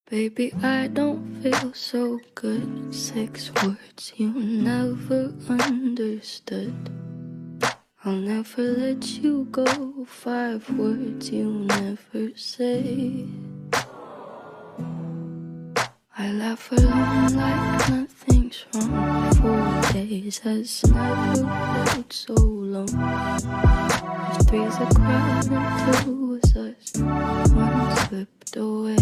Baby, I don't feel so good. 6 words you never understood. I'll never let you go. 5 words you never say. I laugh alone like nothing's wrong. 4 days has never felt so long. If 3's a crowd and 2 was us, 1 slipped away.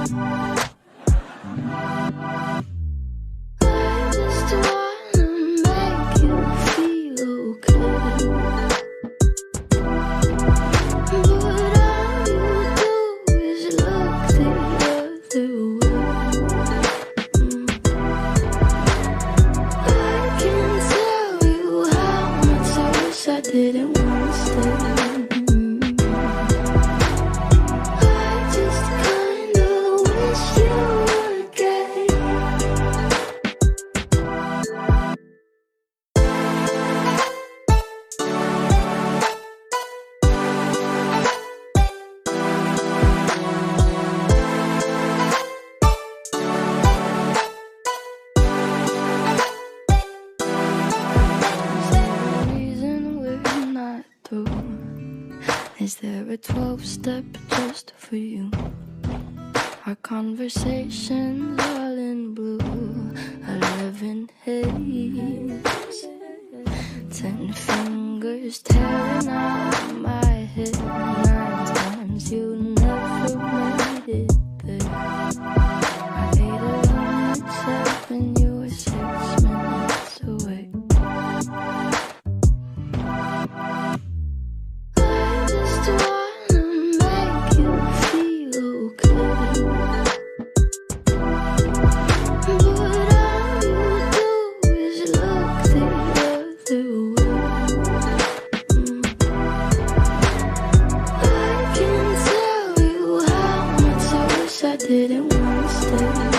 I just wanna make you feel okay, but all you do is look the other way. I can tell you how much I wish I didn't want to stay. I just kinda wish you were gay. Is there a 12-step just for you? Our conversations all in blue, 11 haze, 10 fingers tearing out my head. 9 times you never made it there. I ate alone at 7, you were 6 minutes away. I didn't want to stay.